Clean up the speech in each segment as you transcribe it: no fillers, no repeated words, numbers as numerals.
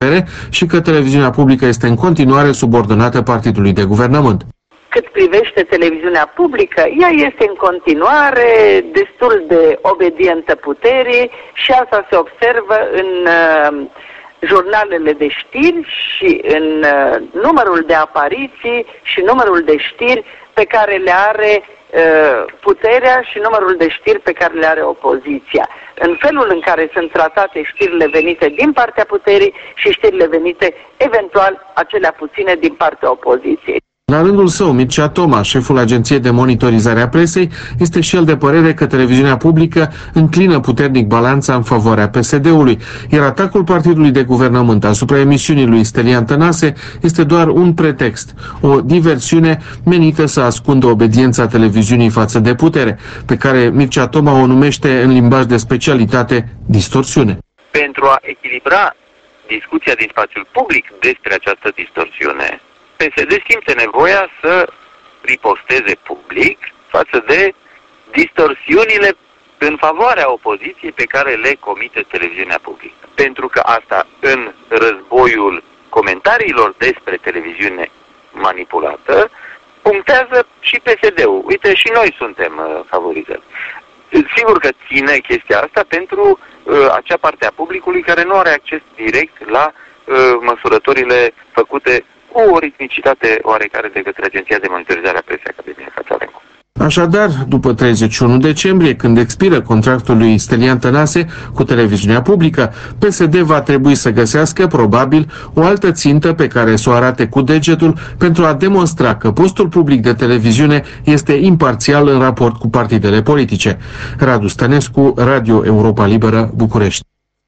și că televiziunea publică este în continuare subordonată partidului de guvernământ. Cât privește televiziunea publică, ea este în continuare destul de obedientă puterii și asta se observă în jurnalele de știri și în numărul de apariții și numărul de știri pe care le are puterea și numărul de știri pe care le are opoziția. În felul în care sunt tratate știrile venite din partea puterii și știrile venite eventual acelea puține din partea opoziției. La rândul său, Mircea Toma, șeful Agenției de Monitorizare a Presei, este și el de părere că televiziunea publică înclină puternic balanța în favoarea PSD-ului, iar atacul partidului de guvernământ asupra emisiunii lui Stelian Tănase este doar un pretext, o diversiune menită să ascundă obediența televiziunii față de putere, pe care Mircea Toma o numește în limbaj de specialitate distorsiune. Pentru a echilibra discuția din spațiul public despre această distorsiune, PSD simte nevoia să riposteze public față de distorsiunile în favoarea opoziției pe care le comite televiziunea publică. Pentru că asta în războiul comentariilor despre televiziune manipulată punctează și PSD-ul. Uite, și noi suntem favorizați. Sigur că ține chestia asta pentru acea parte a publicului care nu are acces direct la măsurătorile făcute cu o ritmicitate oarecare de către Agenția de Monitorizare a Presei Academia Cațarencu. Așadar, după 31 decembrie, când expiră contractul lui Stelian Tănase cu televiziunea publică, PSD va trebui să găsească, probabil, o altă țintă pe care să o arate cu degetul pentru a demonstra că postul public de televiziune este imparțial în raport cu partidele politice. Radu Stănescu, Radio Europa Liberă, București.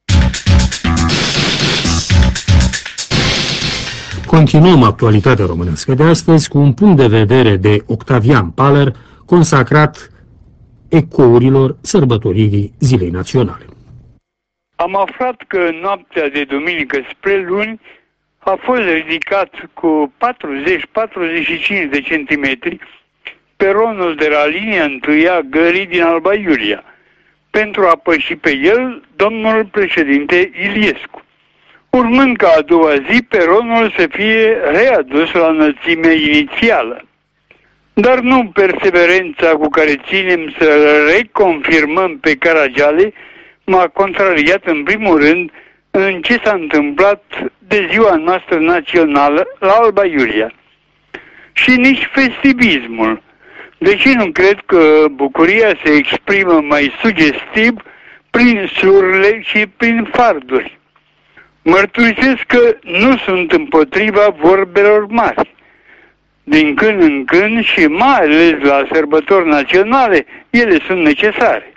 Continuăm actualitatea românească de astăzi cu un punct de vedere de Octavian Paler, consacrat ecourilor sărbătoririi Zilei Naționale. Am aflat că în noaptea de duminică spre luni a fost ridicat cu 40-45 de centimetri peronul de la linia întâia gării din Alba Iulia, pentru a păși pe el domnul președinte Iliescu, urmând ca a doua zi peronul să fie readus la înălțimea inițială. Dar nu perseverența cu care ținem să reconfirmăm pe Caragiale m-a contrariat în primul rând în ce s-a întâmplat de ziua noastră națională la Alba Iulia. Și nici festivismul, deși nu cred că bucuria se exprimă mai sugestiv prin surle și prin farduri. Mărturisesc că nu sunt împotriva vorbelor mari. Din când în când și mai ales la sărbători naționale, ele sunt necesare.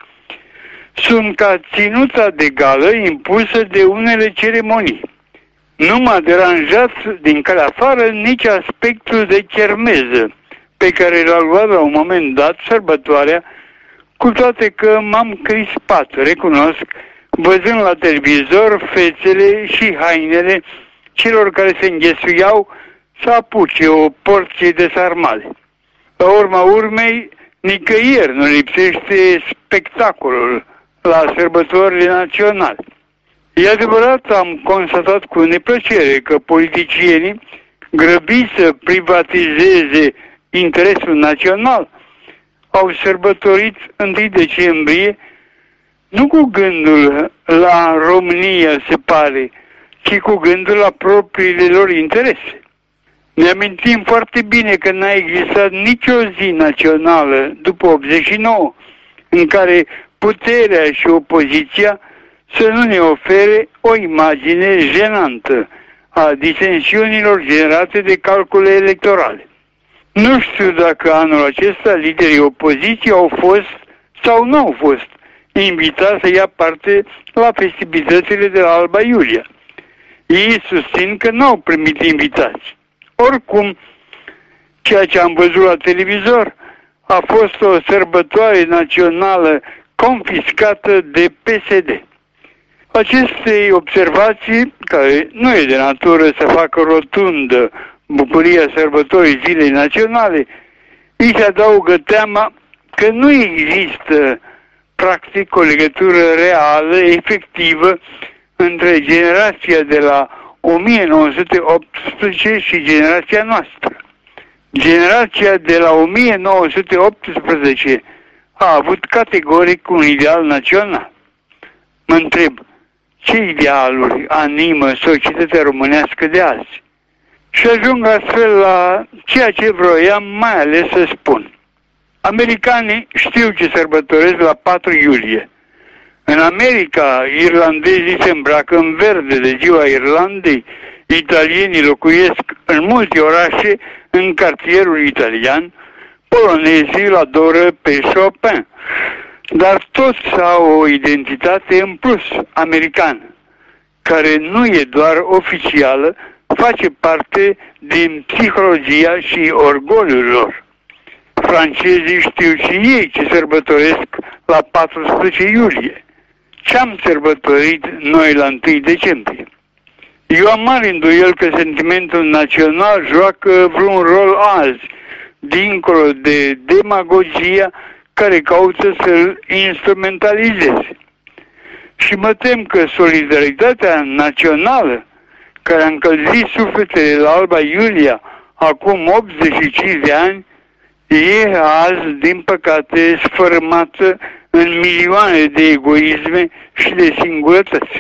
Sunt ca ținuța de gală impusă de unele ceremonii. Nu m-a deranjat din calea afară nici aspectul de chermeză pe care l-a luat la un moment dat sărbătoarea, cu toate că m-am crispat, recunosc, văzând la televizor fețele și hainele celor care se înghesuiau să apuce o porție de sarmale. La urma urmei, nicăieri nu lipsește spectacolul la sărbătorile naționale. E adevărat, am constatat cu neplăcere că politicienii, grăbiți să privatizeze interesul național, au sărbătorit 1 decembrie nu cu gândul la România, se pare, ci cu gândul la propriile lor interese. Ne amintim foarte bine că n-a existat nicio zi națională după 89 în care puterea și opoziția să nu ne ofere o imagine jenantă a disensiunilor generate de calcule electorale. Nu știu dacă anul acesta liderii opoziției au fost sau nu au fost invitați să ia parte la festivitățile de la Alba Iulia. Ei susțin că nu au primit invitați. Oricum, ceea ce am văzut la televizor a fost o sărbătoare națională confiscată de PSD. Aceste observații, care nu e de natură să facă rotundă bucuria sărbătorii Zilei Naționale, îi se adaugă teama că nu există practic o legătură reală, efectivă, între generația de la 1918 și generația noastră. Generația de la 1918 a avut categoric un ideal național. Mă întreb, ce idealuri animă societatea românească de azi? Și ajung astfel la ceea ce vroiam mai ales să spun. Americanii știu ce sărbătoresc la 4 iulie. În America, irlandezii se îmbracă în verde de ziua Irlandei, italienii locuiesc în multe orașe în cartierul italian, polonezii îl adoră pe Chopin, dar toți au o identitate în plus, americană, care nu e doar oficială, face parte din psihologia și orgoliul lor. Francezii știu și ei ce sărbătoresc la 14 iulie. Ce-am sărbătorit noi la 1 decembrie? Eu am mare îndoiel că sentimentul național joacă vreun rol azi, dincolo de demagogia care caută să-l instrumentalizeze. Și mă tem că solidaritatea națională, care a încălzit sufletele la Alba Iulia acum 85 de ani, e azi, din păcate, sfărâmată în milioane de egoisme și de singurătăți.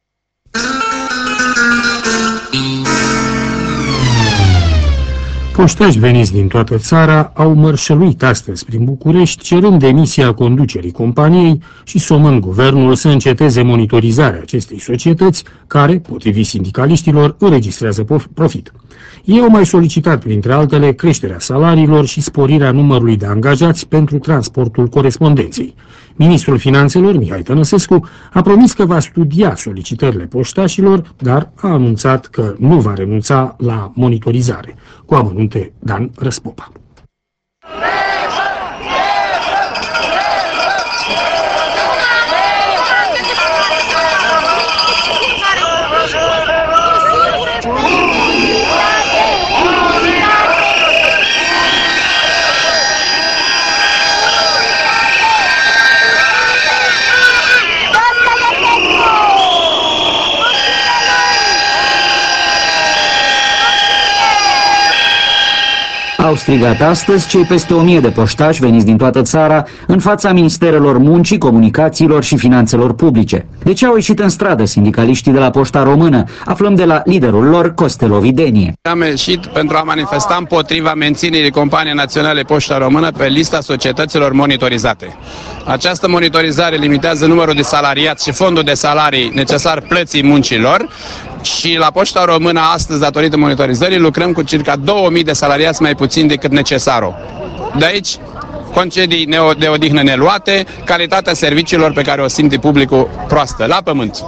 Poștași veniți din toată țara au mărșăluit astăzi prin București, cerând demisia conducerii companiei și somând guvernul să înceteze monitorizarea acestei societăți, care, potrivit sindicaliștilor, înregistrează profit. Ei au mai solicitat, printre altele, creșterea salariilor și sporirea numărului de angajați pentru transportul corespondenței. Ministrul Finanțelor, Mihai Tănăsescu, a promis că va studia solicitările poștașilor, dar a anunțat că nu va renunța la monitorizare. Cu amănunte, Dan Răspopa. Au strigat astăzi cei peste 1000 de poștași veniți din toată țara în fața Ministerelor Muncii, Comunicațiilor și Finanțelor Publice. De ce au ieșit în stradă sindicaliștii de la Poșta Română? Aflăm de la liderul lor, Costel Ovidenie. Am ieșit pentru a manifesta împotriva menținerii Companiei Naționale Poșta Română pe lista societăților monitorizate. Această monitorizare limitează numărul de salariați și fondul de salarii necesar plății muncilor și la Poșta Română astăzi, datorită monitorizării, lucrăm cu circa 2000 de salariați mai puțin decât necesarul. De aici, concedii de odihnă neluate, calitatea serviciilor pe care o simte publicul proastă, la pământ.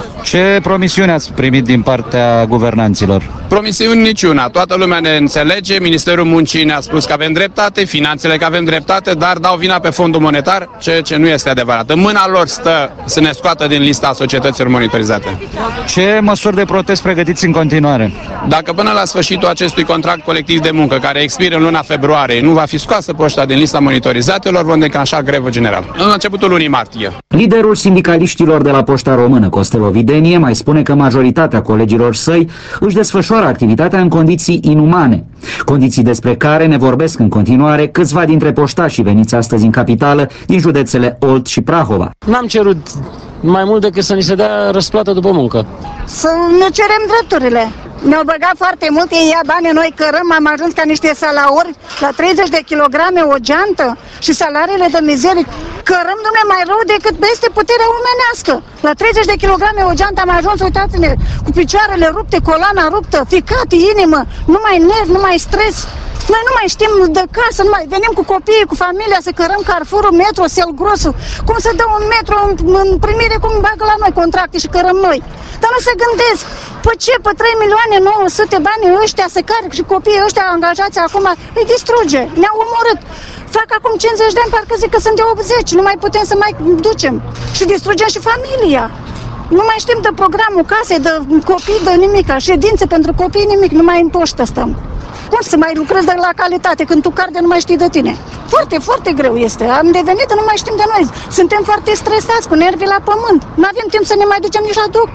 Ce promisiuni ați primit din partea guvernanților? Promisiuni niciuna. Toată lumea ne înțelege, Ministerul Muncii ne-a spus că avem dreptate, finanțele că avem dreptate, dar dau vina pe fondul monetar, ceea ce nu este adevărat. În mâna lor stă să ne scoată din lista societăților monitorizate. Ce măsuri de protest pregătiți în continuare? Dacă până la sfârșitul acestui contract colectiv de muncă, care expiră în luna februarie, nu va fi scoasă poșta din lista monitorizatelor, vom declanșa grevă generală. În începutul lunii martie. Liderul sindicaliștilor de la Poșta Română, Costel Ovidenie, mai spune că majoritatea colegilor săi își desfășoară activitatea în condiții inumane. Condiții despre care ne vorbesc în continuare câțiva dintre poștașii veniți astăzi în capitală din județele Olt și Prahova. N-am cerut mai mult decât să ni se dea răsplată după muncă. Să ne cerem drepturile. Ne-au băgat foarte mult, ei ia bani, noi cărăm, am ajuns ca niște salauri la 30 de kilograme o geantă și salariile de mizerie. Cărăm, dom'le, mai rău decât peste puterea omenească. La 30 de kilograme o geantă am ajuns, uitați-ne, cu picioarele rupte, coloana ruptă, ficat, inimă, nu mai nervi, nu mai stres. Noi nu mai știm de casă, nu mai venim cu copiii, cu familia, să cărăm Carrefour-ul, Metro, Selgrosul. Cum să dă un Metro în primire, cum bagă la noi contracte și cărăm noi. Dar nu se gândesc, pe ce, pe 3.900.000 banii ăștia să care și copiii ăștia angajați acum, îi distruge, ne-au omorât. Fac acum 50 de ani, parcă zic că sunt de 80, nu mai putem să mai ducem. Și distrugem și familia. Nu mai știm de programul casei, de copii, de nimica, ședințe pentru copii, nimic, nu mai în poștă stăm. Cum să mai lucrezi de la calitate când tu carte nu mai știi de tine? Foarte, foarte greu este. Am devenit, nu mai știm de noi. Suntem foarte stresați, cu nervii la pământ. Nu avem timp să ne mai ducem nici la doctor.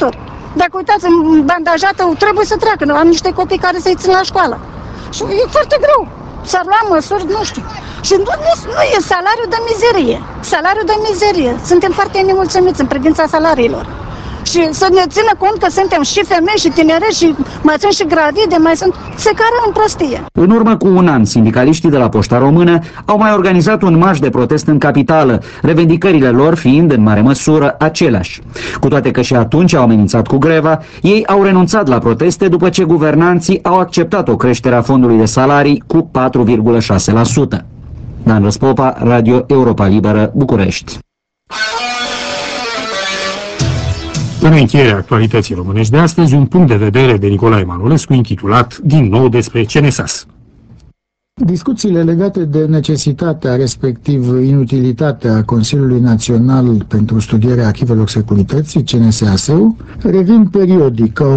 Dacă uitați, bandajată trebuie să treacă, am niște copii care să-i țin la școală. Și e foarte greu. S-ar lua măsuri, nu știu. Și nu e salariul de mizerie. Salariul de mizerie. Suntem foarte nemulțumiți în privința salariilor. Și să ne țină cont că suntem și femei și tineri și mai sunt și gravide, se cară în prostie. În urmă cu un an, sindicaliștii de la Poșta Română au mai organizat un marș de protest în capitală, revendicările lor fiind în mare măsură aceleași. Cu toate că și atunci au amenințat cu greva, ei au renunțat la proteste după ce guvernanții au acceptat o creștere a fondului de salarii cu 4,6%. Dan Răspopa, Radio Europa Liberă, București. În încheierea actualității românești de astăzi, un punct de vedere de Nicolae Manolescu intitulat din nou despre CNSAS. Discuțiile legate de necesitatea, respectiv inutilitatea Consiliului Național pentru studierea arhivelor securității, CNSAS-ul, revin periodic ca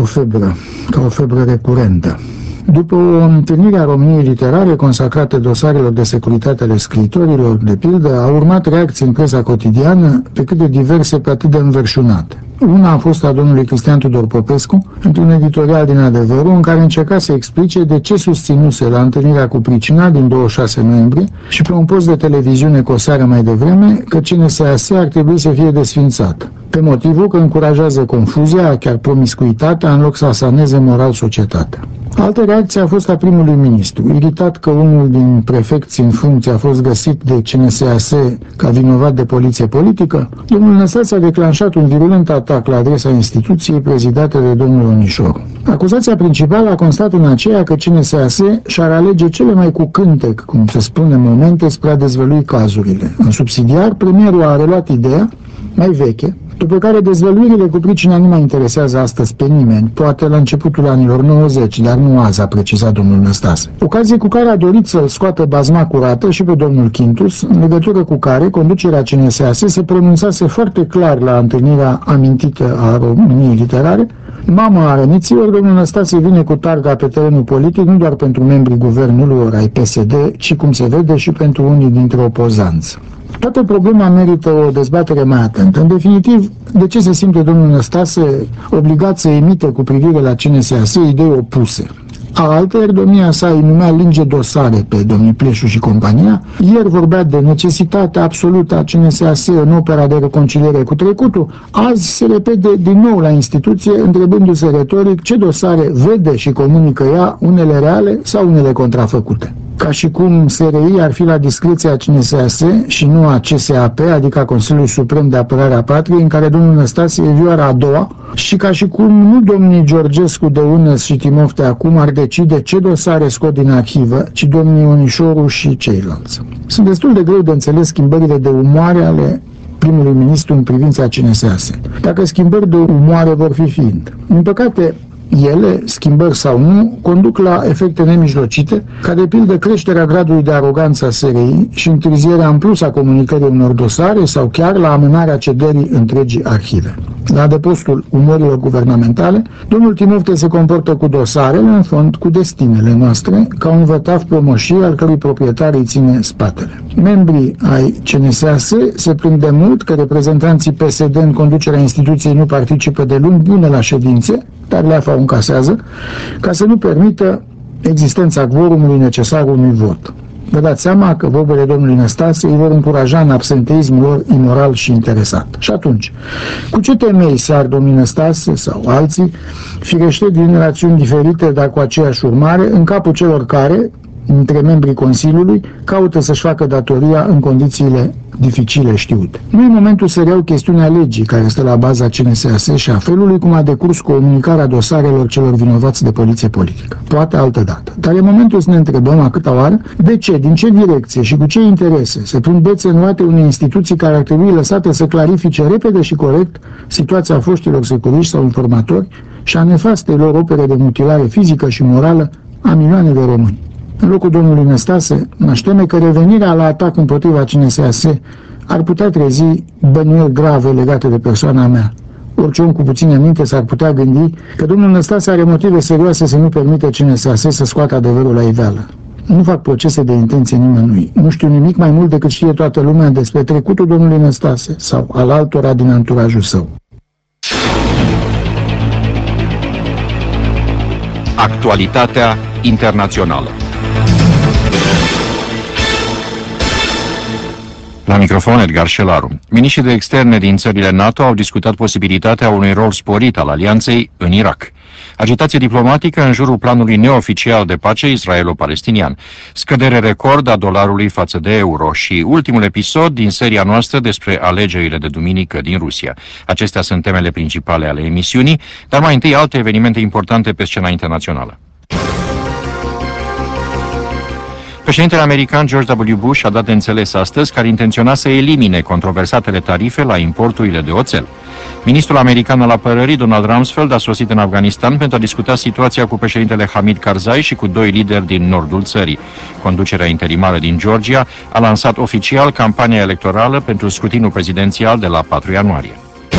o febră recurentă. După o întâlnire a României Literare consacrată dosarelor de securitate ale scriitorilor, de pildă, a urmat reacții în presa cotidiană, pe cât de diverse, pe atât de înverșunate. Una a fost a domnului Cristian Tudor Popescu, într-un editorial din Adevărul, în care încerca să explice de ce susținuse la întâlnirea cu Pricina din 26 noiembrie și pe un post de televiziune cu o seară mai devreme că CNSAS ar trebui să fie desfințată, pe motivul că încurajează confuzia, chiar promiscuitatea, în loc să asaneze moral societatea. Altă reacție a fost a primului ministru. Iritat că unul din prefecții în funcție a fost găsit de CNSAS ca vinovat de poliție politică, domnul Năstase a declanșat un virulent atac la adresa instituției prezidată de domnul Onișoru. Acuzația principală a constat în aceea că CNSAS și-ar alege cele mai cu cântec, cum se spune, momente spre a dezvălui cazurile. În subsidiar, premierul a reluat ideea, mai veche, după care dezvăluirile cu Pricina nu mai interesează astăzi pe nimeni, poate la începutul anilor 90, dar nu azi, a precizat domnul Năstase. Ocazie cu care a dorit să-l scoată bazma curată și pe domnul Chintus, în legătură cu care conducerea CNSAS se pronunțase foarte clar la întâlnirea amintită a României Literare. Mama a răniților, domnul Năstase vine cu targa pe terenul politic nu doar pentru membrii guvernului ori ai PSD, ci, cum se vede, și pentru unii dintre opozanți. Toată problema merită o dezbatere mai atentă. În definitiv, de ce se simte domnul Năstase obligat să emite cu privire la CNSAS idei opuse? Altăieri, domnia sa îi numea linge dosare pe domnii Pleșu și compania. Ieri vorbea de necesitatea absolută a CNSAS în opera de reconciliere cu trecutul. Azi se repede din nou la instituție, întrebându-se retoric ce dosare vede și comunică ea, unele reale sau unele contrafăcute. Ca și cum SRI ar fi la discreția CNSAS și nu a CSAP, adică a Consiliului Suprem de Apărare a Patriei, în care domnul Năstase e vioara a doua, și ca și cum nu domnii Georgescu de Unăs și Timofte acum ar decide ce dosare scot din arhivă, ci domnii Onișoru și ceilalți. Sunt destul de greu de înțeles schimbările de umoare ale primului ministru în privința CNSAS. Dacă schimbări de umoare vor fi fiind. Din păcate, ele, schimbări sau nu, conduc la efecte nemijlocite, ca de pildă creșterea gradului de aroganță a SRI și întârzierea în plus a comunicării unor dosare sau chiar la amânarea cederii întregii arhive. La adăpostul umorilor guvernamentale, domnul Timofte se comportă cu dosarele, în fond cu destinele noastre, ca un vătaf pe o moșie al cărui proprietar îi ține spatele. Membrii ai CNSAS se plâng de mult că reprezentanții PSD în conducerea instituției nu participă de luni bune la ședințe, dar le-a încasează, ca să nu permită existența quorumului necesar unui vot. Vă dați seama că vorbele domnului Năstase îi vor încuraja în absenteismul lor imoral și interesat. Și atunci, cu ce temei sar domnul Năstase sau alții, firește din rațiuni diferite, dar cu aceeași urmare, în capul celor care, între membrii Consiliului, caută să-și facă datoria în condițiile dificile știute. Nu e momentul să reiau chestiunea legii care stă la baza CNSAS și a felului cum a decurs comunicarea dosarelor celor vinovați de poliție politică. Poate altă dată. Dar e momentul să ne întrebăm a câta oară de ce, din ce direcție și cu ce interese se prind bețe în roate unei instituții care ar trebui lăsate să clarifice repede și corect situația foștilor securiști sau informatori și a nefastelor opere de mutilare fizică și morală a milioane de români. În locul domnului Năstase, mă teme că revenirea la atac împotriva CNSAS ar putea trezi bănuieli grave legate de persoana mea. Orice om cu puțină minte s-ar putea gândi că domnul Năstase are motive serioase să nu permită CNSAS să scoată adevărul la iveală. Nu fac procese de intenție nimănui. Nu știu nimic mai mult decât știe toată lumea despre trecutul domnului Năstase sau al altora din anturajul său. Actualitatea internațională. La microfon Edgar Șelaru. Miniștrii de externe din țările NATO au discutat posibilitatea unui rol sporit al alianței în Irak. Agitație diplomatică în jurul planului neoficial de pace israelo-palestinian, scădere record a dolarului față de euro și ultimul episod din seria noastră despre alegerile de duminică din Rusia. Acestea sunt temele principale ale emisiunii, dar mai întâi alte evenimente importante pe scena internațională. Președintele american George W. Bush a dat de înțeles astăzi că ar intenționa să elimine controversatele tarife la importurile de oțel. Ministrul american al apărării, Donald Rumsfeld, a sosit în Afganistan pentru a discuta situația cu președintele Hamid Karzai și cu doi lideri din nordul țării. Conducerea interimară din Georgia a lansat oficial campania electorală pentru scrutinul prezidențial de la 4 ianuarie.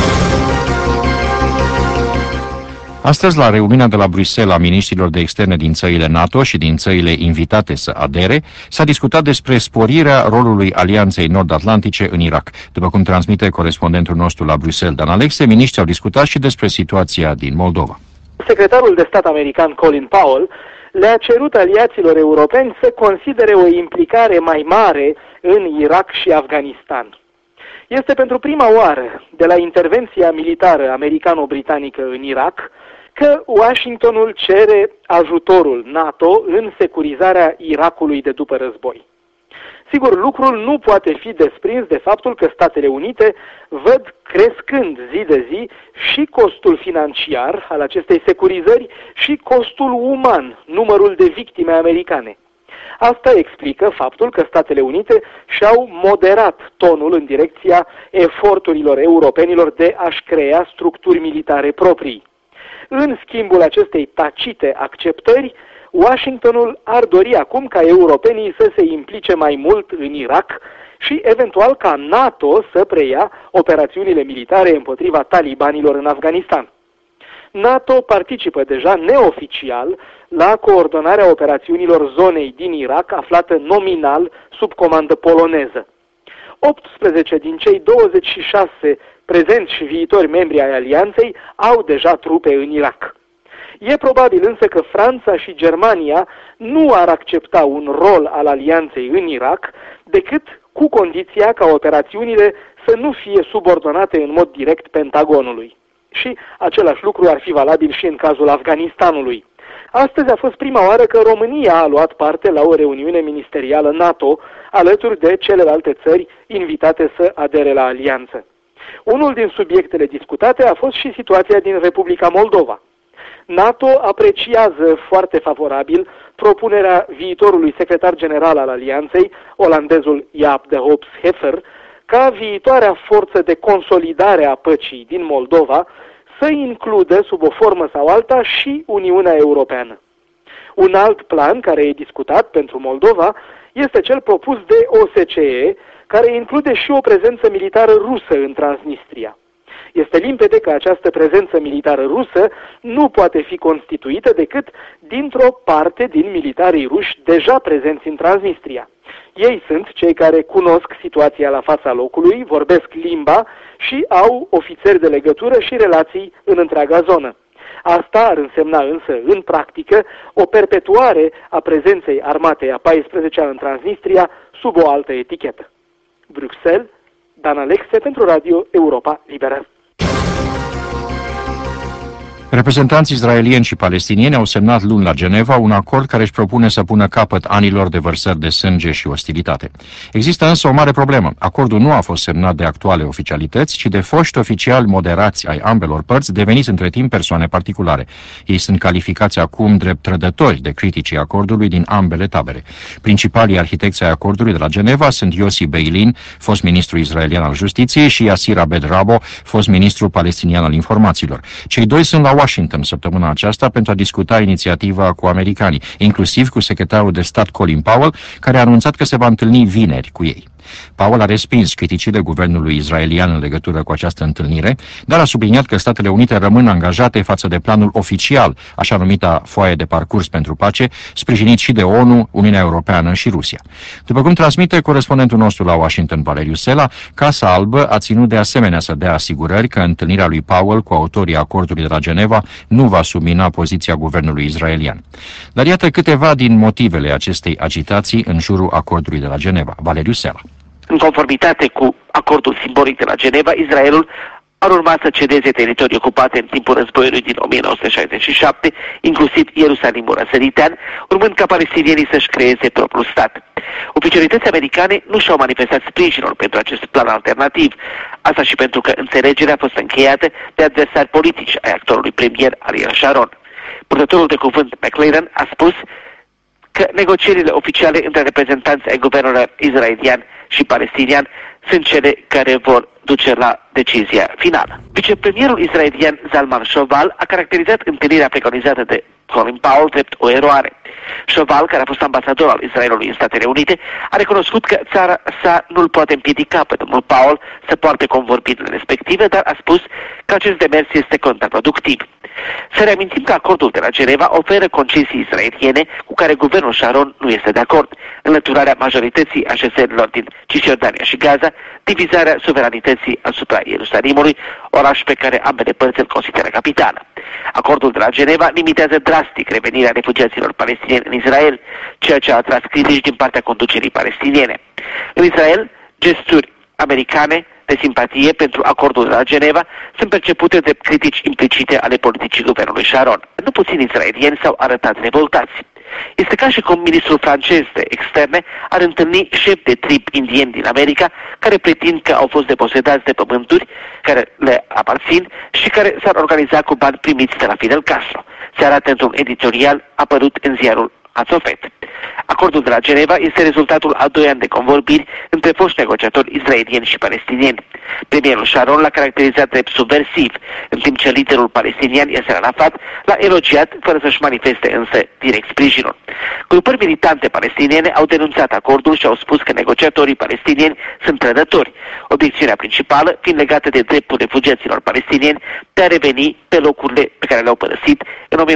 Astăzi, la reuniunea de la Bruxelles a miniștrilor de externe din țările NATO și din țările invitate să adere, s-a discutat despre sporirea rolului Alianței Nord-Atlantice în Irak. După cum transmite corespondentul nostru la Bruxelles, Dan Alexe, miniștrii au discutat și despre situația din Moldova. Secretarul de stat american Colin Powell le-a cerut aliaților europeni să considere o implicare mai mare în Irak și Afganistan. Este pentru prima oară de la intervenția militară americano-britanică în Irak că Washingtonul cere ajutorul NATO în securizarea Irakului de după război. Sigur, lucrul nu poate fi desprins de faptul că Statele Unite văd crescând zi de zi și costul financiar al acestei securizări și costul uman, numărul de victime americane. Asta explică faptul că Statele Unite și-au moderat tonul în direcția eforturilor europenilor de a-și crea structuri militare proprii. În schimbul acestei tacite acceptări, Washingtonul ar dori acum ca europenii să se implice mai mult în Irak și eventual ca NATO să preia operațiunile militare împotriva talibanilor în Afganistan. NATO participă deja neoficial la coordonarea operațiunilor zonei din Irak, aflată nominal sub comandă poloneză. 18 din cei 26 prezenți și viitori membri ai alianței au deja trupe în Irak. E probabil însă că Franța și Germania nu ar accepta un rol al alianței în Irak decât cu condiția ca operațiunile să nu fie subordonate în mod direct Pentagonului. Și același lucru ar fi valabil și în cazul Afganistanului. Astăzi a fost prima oară că România a luat parte la o reuniune ministerială NATO, alături de celelalte țări invitate să adere la alianță. Unul din subiectele discutate a fost și situația din Republica Moldova. NATO apreciază foarte favorabil propunerea viitorului secretar general al alianței, olandezul Jaap de Hoop Scheffer, ca viitoarea forță de consolidare a păcii din Moldova să includă sub o formă sau alta și Uniunea Europeană. Un alt plan care e discutat pentru Moldova este cel propus de OSCE, care include și o prezență militară rusă în Transnistria. Este limpede că această prezență militară rusă nu poate fi constituită decât dintr-o parte din militarii ruși deja prezenți în Transnistria. Ei sunt cei care cunosc situația la fața locului, vorbesc limba și au ofițeri de legătură și relații în întreaga zonă. Asta ar însemna însă, în practică, o perpetuare a prezenței armatei a 14-a în Transnistria sub o altă etichetă. Bruxelles, Dan Alexe pentru Radio Europa Liberă. Reprezentanții israelieni și palestinieni au semnat luni la Geneva un acord care își propune să pună capăt anilor de vărsări de sânge și ostilitate. Există însă o mare problemă. Acordul nu a fost semnat de actuale oficialități, ci de foști oficiali moderați ai ambelor părți, deveniți între timp persoane particulare. Ei sunt calificați acum drept trădători de criticii acordului din ambele tabere. Principalii arhitecți ai acordului de la Geneva sunt Yossi Beilin, fost ministru israelian al justiției, și Yasir Abed Rabo, fost ministru palestinian al informațiilor. Cei doi sunt la Washington săptămâna aceasta pentru a discuta inițiativa cu americanii, inclusiv cu secretarul de stat Colin Powell, care a anunțat că se va întâlni vineri cu ei. Powell a respins criticile guvernului israelian în legătură cu această întâlnire, dar a subliniat că Statele Unite rămân angajate față de planul oficial, așa numita foaie de parcurs pentru pace, sprijinit și de ONU, Uniunea Europeană și Rusia. După cum transmite corespondentul nostru la Washington, Valeriu Sela, Casa Albă a ținut de asemenea să dea asigurări că întâlnirea lui Powell cu autorii acordului de la Geneva nu va submina poziția guvernului israelian. Dar iată câteva din motivele acestei agitații în jurul acordului de la Geneva. Valeriu Sela. În conformitate cu acordul simbolic de la Geneva, Israelul ar urma să cedeze teritorii ocupate în timpul războiului din 1967, inclusiv Ierusalimul răsăritean, urmând ca palestinienii să-și creeze propriul stat. Oficialitățile americane nu și-au manifestat sprijinul pentru acest plan alternativ, asta și pentru că înțelegerea a fost încheiată de adversari politici ai actorului premier Ariel Sharon. Purtătorul de cuvânt McClellan a spus că negocierile oficiale între reprezentanți ai guvernului israelian și palestinian sunt cele care vor duce la decizia finală. Vicepremierul israelian Zalman Shoval a caracterizat întâlnirea preconizată de Colin Powell drept o eroare. Shoval, care a fost ambasador al Israelului în Statele Unite, a recunoscut că țara sa nu-l poate împiedica pe domnul Powell să poarte convorbirile respective, dar a spus că acest demers este contraproductiv. Să reamintim că acordul de la Geneva oferă concesii israeliene cu care guvernul Sharon nu este de acord: înlăturarea majorității așezărilor din Cisjordania și Gaza, divizarea suveranității asupra Ierusalimului, oraș pe care ambele părți îl consideră capitală. Acordul de la Geneva limitează drastic revenirea refugiaților palestinieni în Israel, ceea ce a atras critici din partea conducerii palestiniene. În Israel, gesturi americane de simpatie pentru acordul de la Geneva sunt percepute de critici implicite ale politicii guvernului Sharon. Nu puțini israelieni s-au arătat revoltați. Este ca și cum ministrul francez de externe ar întâlni șefi de trib indieni din America care pretind că au fost deposedați de pământuri care le aparțin și care s-ar organiza cu bani primiți de la Fidel Castro. Se arată într-un editorial apărut în ziarul Azofet. Acordul de la Geneva este rezultatul a 2 ani de convorbiri între foști negociatori israelieni și palestinieni. Premierul Sharon l-a caracterizat drept subversiv, în timp ce liderul palestinian Yasser Arafat l-a elogiat fără să-și manifeste însă direct sprijinul. Grupări militante palestiniene au denunțat acordul și au spus că negociatorii palestinieni sunt trădători, obiecțiunea principală fiind legată de dreptul refugiaților palestinieni de a reveni pe locurile pe care le-au părăsit în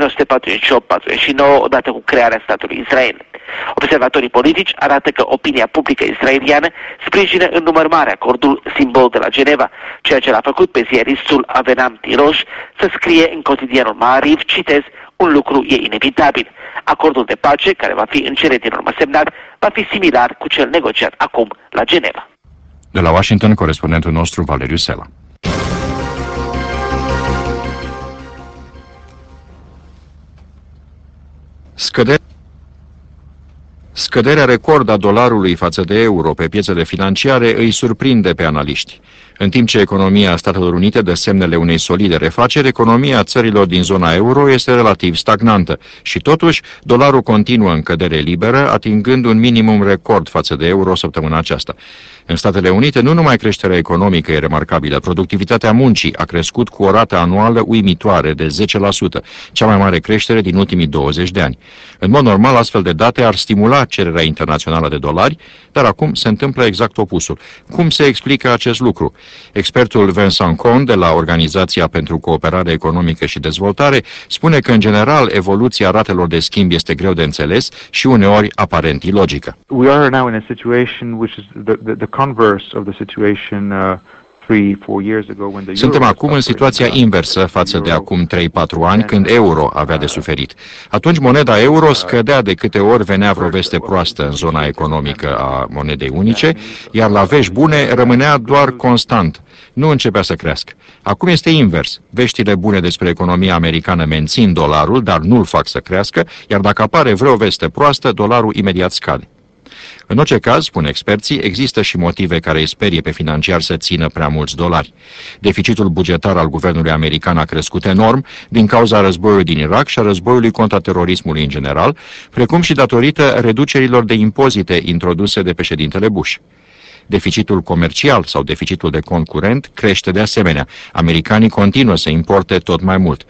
1948-49, odată cu crearea statului Israel. Observatorii politici arată că opinia publică israeliană sprijină în număr mare acordul simbol de la Geneva, ceea ce l-a făcut pe ziaristul Avenam Tirosh să scrie în cotidianul Maariv, citez, un lucru e inevitabil. Acordul de pace, care va în cele din urmă semnat, va fi similar cu cel negociat acum la Geneva. De la Washington, corespondentul nostru Valeriu Sela. Scăderea record a dolarului față de euro pe piețele financiare îi surprinde pe analiști. În timp ce economia Statelor Unite dă semnele unei solide refaceri, economia țărilor din zona euro este relativ stagnantă și totuși dolarul continuă în cădere liberă, atingând un minimum record față de euro săptămâna aceasta. În Statele Unite, nu numai creșterea economică e remarcabilă, productivitatea muncii a crescut cu o rată anuală uimitoare de 10%, cea mai mare creștere din ultimii 20 de ani. În mod normal, astfel de date ar stimula cererea internațională de dolari, dar acum se întâmplă exact opusul. Cum se explică acest lucru? Expertul Vincent Cohn de la Organizația pentru Cooperare Economică și Dezvoltare spune că, în general, evoluția ratelor de schimb este greu de înțeles și uneori aparent ilogică. We are now in a situation which is the converse of the situation 3-4 years ago when the Suntem acum în situația inversă față de acum 3-4 ani, când euro avea de suferit. Atunci moneda euro scădea de câte ori venea vreo veste proastă în zona economică a monedei unice, iar la vești bune rămânea doar constant. Nu începea să crească. Acum este invers. Veștile bune despre economia americană mențin dolarul, dar nu-l fac să crească, iar dacă apare vreo veste proastă, dolarul imediat scade. În orice caz, spun experții, există și motive care îi sperie pe financiari să țină prea mulți dolari. Deficitul bugetar al guvernului american a crescut enorm din cauza războiului din Irak și a războiului contra terorismului în general, precum și datorită reducerilor de impozite introduse de președintele Bush. Deficitul comercial sau deficitul de cont curent crește de asemenea. Americanii continuă să importe tot mai mult.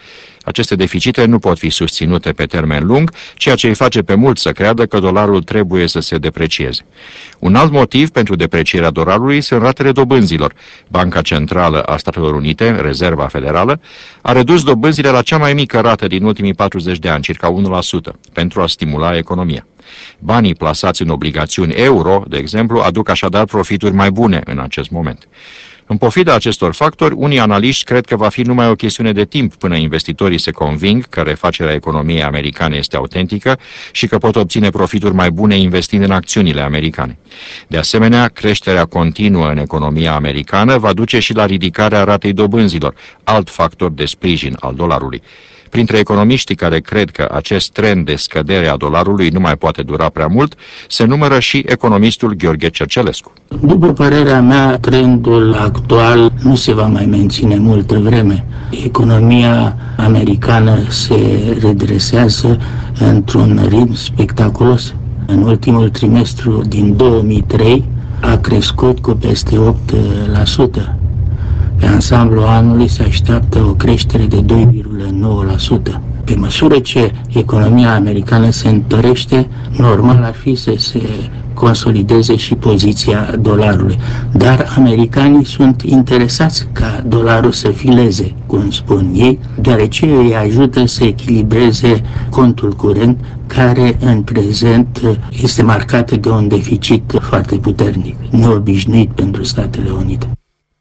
Aceste deficite nu pot fi susținute pe termen lung, ceea ce îi face pe mulți să creadă că dolarul trebuie să se deprecieze. Un alt motiv pentru deprecierea dolarului sunt ratele dobânzilor. Banca Centrală a Statelor Unite, Rezerva Federală, a redus dobânzile la cea mai mică rată din ultimii 40 de ani, circa 1%, pentru a stimula economia. Banii plasați în obligațiuni euro, de exemplu, aduc așadar profituri mai bune în acest moment. În pofida acestor factori, unii analiști cred că va fi numai o chestiune de timp până investitorii se conving că refacerea economiei americane este autentică și că pot obține profituri mai bune investind în acțiunile americane. De asemenea, creșterea continuă în economia americană va duce și la ridicarea ratei dobânzilor, alt factor de sprijin al dolarului. Printre economiștii care cred că acest trend de scădere a dolarului nu mai poate dura prea mult, se numără și economistul Gheorghe Cercelescu. După părerea mea, trendul actual nu se va mai menține multă vreme. Economia americană se redresează într-un ritm spectaculos. În ultimul trimestru din 2003 a crescut cu peste 8%. Pe ansamblul anului se așteaptă o creștere de 2,9%. Pe măsură ce economia americană se întărește, normal ar fi să se consolideze și poziția dolarului. Dar americanii sunt interesați ca dolarul să fileze, cum spun ei, deoarece îi ajută să echilibreze contul curent, care în prezent este marcat de un deficit foarte puternic, neobișnuit pentru Statele Unite.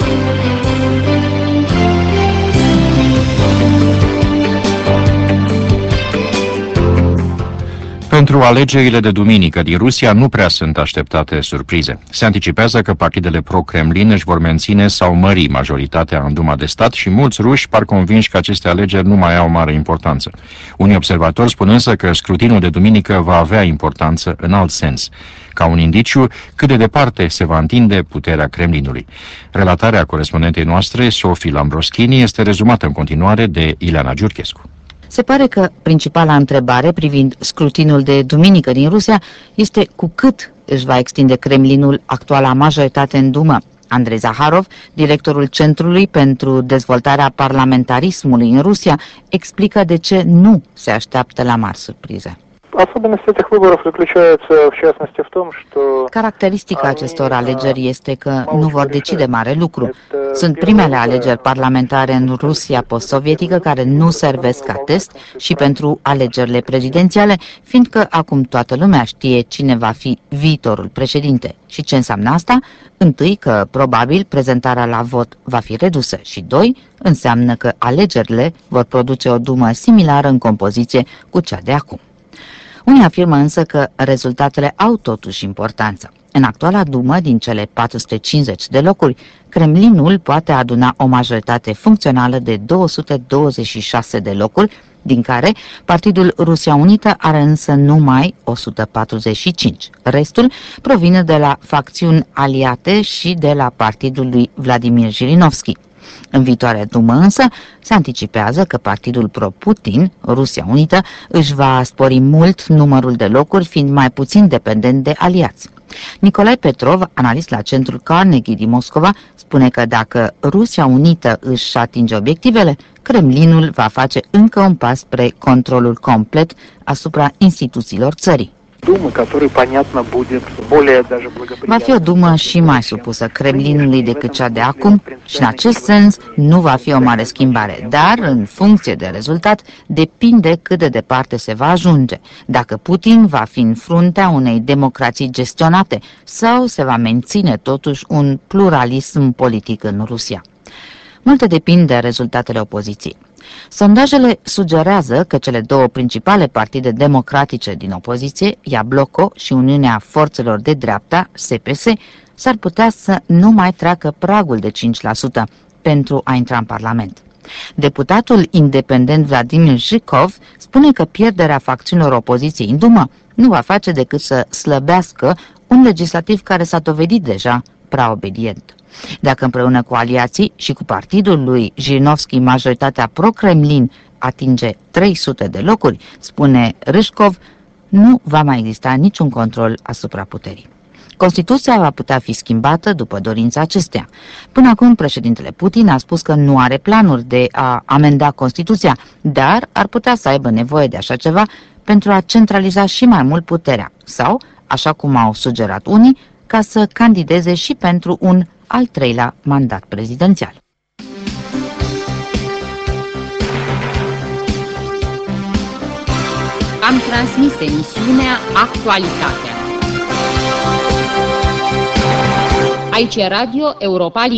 Pentru alegerile de duminică din Rusia nu prea sunt așteptate surprize. Se anticipează că partidele pro-Kremlin își vor menține sau mări majoritatea în Duma de Stat și mulți ruși par convinși că aceste alegeri nu mai au mare importanță. Unii observatori spun însă că scrutinul de duminică va avea importanță în alt sens, ca un indiciu cât de departe se va întinde puterea Kremlinului. Relatarea corespondentei noastre, Sofie Lambroschini, este rezumată în continuare de Ileana Giurchescu. Se pare că principala întrebare privind scrutinul de duminică din Rusia este cu cât își va extinde Kremlinul actuala majoritate în Dumă. Andrei Zaharov, directorul Centrului pentru Dezvoltarea Parlamentarismului în Rusia, explică de ce nu se așteaptă la mari surprize. Caracteristica acestor alegeri este că nu vor decide mare lucru. Sunt primele alegeri parlamentare în Rusia post-sovietică care nu servesc ca test și pentru alegerile prezidențiale, fiindcă acum toată lumea știe cine va fi viitorul președinte. Și ce înseamnă asta? Întâi că probabil prezentarea la vot va fi redusă și doi, înseamnă că alegerile vor produce o dumă similară în compoziție cu cea de acum. Unii afirmă însă că rezultatele au totuși importanță. În actuala dumă, din cele 450 de locuri, Kremlinul poate aduna o majoritate funcțională de 226 de locuri, din care Partidul Rusia Unită are însă numai 145. Restul provine de la facțiuni aliate și de la partidul lui Vladimir Jirinovski. În viitoarea dumă însă se anticipează că partidul pro-Putin, Rusia Unită, își va spori mult numărul de locuri, fiind mai puțin dependent de aliați. Nicolae Petrov, analist la centrul Carnegie din Moscova, spune că dacă Rusia Unită își atinge obiectivele, Kremlinul va face încă un pas spre controlul complet asupra instituțiilor țării. Va fi o dumă și mai supusă Kremlinului decât cea de acum și în acest sens nu va fi o mare schimbare, dar în funcție de rezultat depinde cât de departe se va ajunge, dacă Putin va fi în fruntea unei democrații gestionate sau se va menține totuși un pluralism politic în Rusia. Multe depind de rezultatele opoziției. Sondajele sugerează că cele două principale partide democratice din opoziție, Iabloko și Uniunea Forțelor de Dreapta, SPS, s-ar putea să nu mai treacă pragul de 5% pentru a intra în Parlament. Deputatul independent Vladimir Zhikov spune că pierderea facțiunilor opoziției în Dumă nu va face decât să slăbească un legislativ care s-a dovedit deja prea obedient. Dacă împreună cu aliații și cu partidul lui Jirinovski majoritatea pro-Kremlin atinge 300 de locuri, spune Râșcov, nu va mai exista niciun control asupra puterii. Constituția va putea fi schimbată după dorința acesteia. Până acum, președintele Putin a spus că nu are planuri de a amenda Constituția, dar ar putea să aibă nevoie de așa ceva pentru a centraliza și mai mult puterea sau, așa cum au sugerat unii, ca să candideze și pentru un al treilea mandat prezidențial. Am transmis emisiunea Actualitatea. Aici e Radio Europa